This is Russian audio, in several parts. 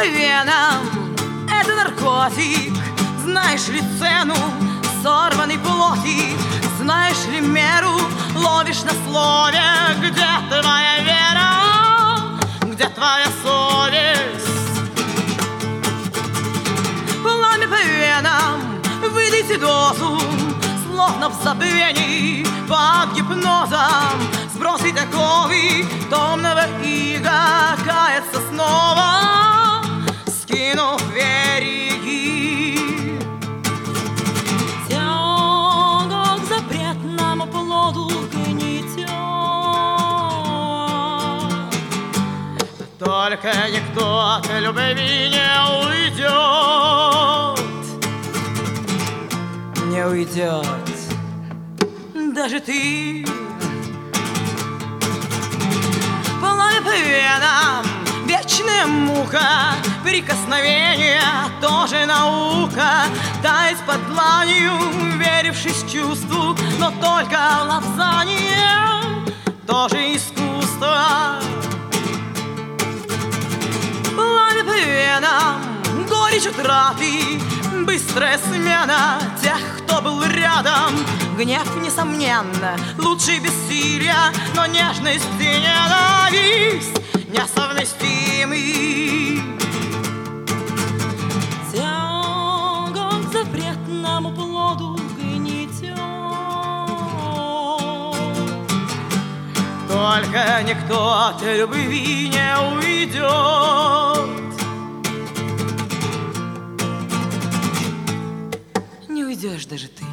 венам, это наркотик. Знаешь ли цену, сорванный плотик? Знаешь ли меру, ловишь на слове? Где твоя вера, где твоя совесть? Пламя по венам, выдайте дозу, словно в забвении, под гипнозом. Сбросить оковы томного ига, каяться снова, скинув вериги. Тяга к запретному плоду гнетет. Только никто от любви не уйдет. Не уйдет даже ты. Пламя по венам, вечная мука, прикосновение тоже наука. Таять под дланью, верившись чувству, но только лапзание тоже искусство. Пламя по венам, горечь утраты, быстрая смена тех, кто был рядом. Гнев, несомненно, лучше бессилия, но нежность и ненависть несовместимы. Тяга к запретному плоду гнетет. Только никто от любви не уйдет. Не уйдешь даже ты.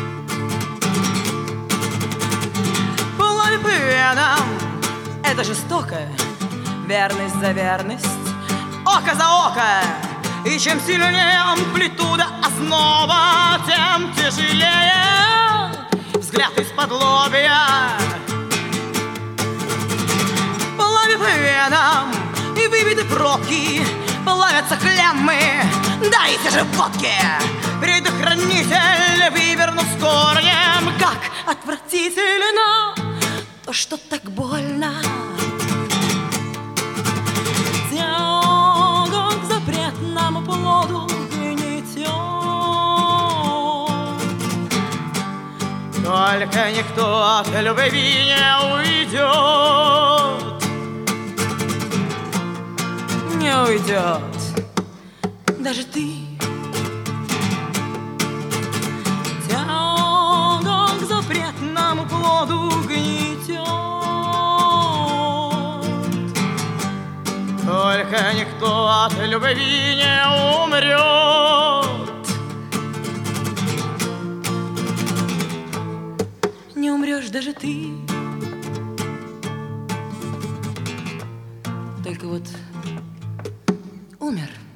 Пламя по венам, это жестокая верность за верность, око за око. И чем сильнее амплитуда основа, тем тяжелее взгляд из-под лобья. Пламя по венам, и выбиты пробки, плавятся клеммы, дайте же водки. Предохранитель вывернут с корнем, как отвратительно то, что так больно. Тяга к запретному плоду гнетет. Только никто от любви не уйдет. Не уйдет даже ты. Тяга к запретному плоду гнетет. Только никто от любви не умрет. Не умрешь даже ты. Только вот умер